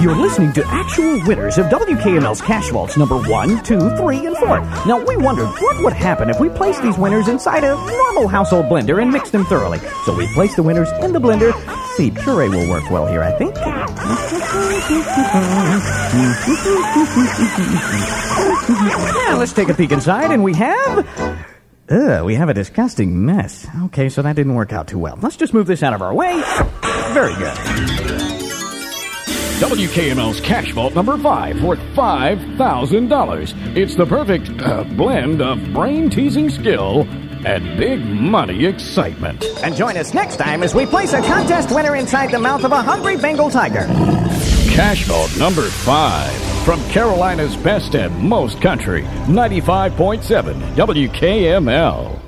You're listening to actual winners of WKML's Cash Vaults number 1, 2, 3, and 4. Now, we wondered what would happen if we placed these winners inside a normal household blender and mixed them thoroughly. So we placed the winners in the blender. See, puree will work well here, I think. Now, let's take a peek inside, and we have a disgusting mess. Okay, so that didn't work out too well. Let's just move this out of our way. Very good. WKML's Cash Vault number 5 worth $5,000. It's the perfect blend of brain-teasing skill and big money excitement. And join us next time as we place a contest winner inside the mouth of a hungry Bengal tiger. Cash Vault number 5 from Carolina's best and most country, 95.7 WKML.